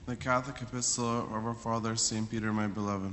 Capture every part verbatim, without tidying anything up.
The Catholic Epistle of our Father, Saint Peter, my beloved.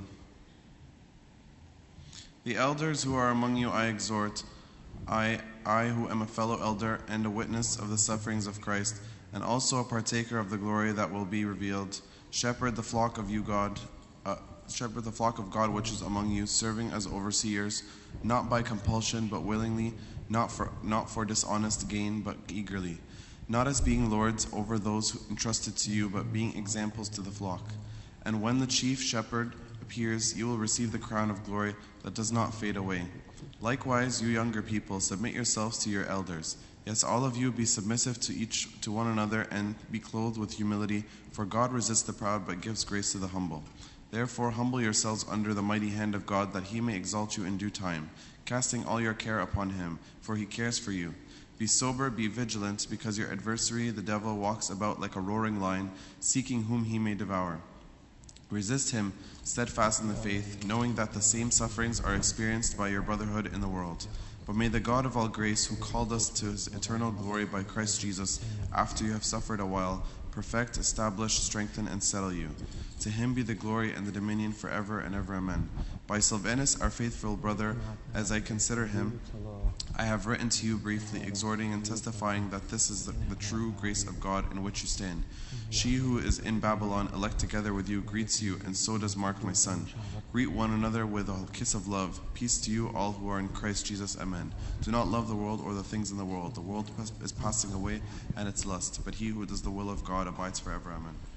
The elders who are among you I exhort, I, I who am a fellow elder and a witness of the sufferings of Christ, and also a partaker of the glory that will be revealed. Shepherd the flock of you, God, uh, shepherd the flock of God which is among you, serving as overseers, not by compulsion but willingly, not for not for dishonest gain but eagerly, not as being lords over those who entrusted to you, but being examples to the flock. And when the chief shepherd appears, you will receive the crown of glory that does not fade away. Likewise, you younger people, submit yourselves to your elders. Yes, all of you be submissive to each to one another, and be clothed with humility, for God resists the proud but gives grace to the humble. Therefore humble yourselves under the mighty hand of God, that he may exalt you in due time, casting all your care upon him, for he cares for you. Be sober, be vigilant, because your adversary, the devil, walks about like a roaring lion, seeking whom he may devour. Resist him, steadfast in the faith, knowing that the same sufferings are experienced by your brotherhood in the world. But may the God of all grace, who called us to his eternal glory by Christ Jesus, after you have suffered a while, perfect, establish, strengthen, and settle you. To him be the glory and the dominion forever and ever. Amen. By Silvanus, our faithful brother, as I consider him, I have written to you briefly, exhorting and testifying that this is the, the true grace of God in which you stand. She who is in Babylon, elect together with you, greets you, and so does Mark, my son. Greet one another with a kiss of love. Peace to you all who are in Christ Jesus. Amen. Do not love the world or the things in the world. The world is passing away and its lust, but he who does the will of God abides forever. Amen.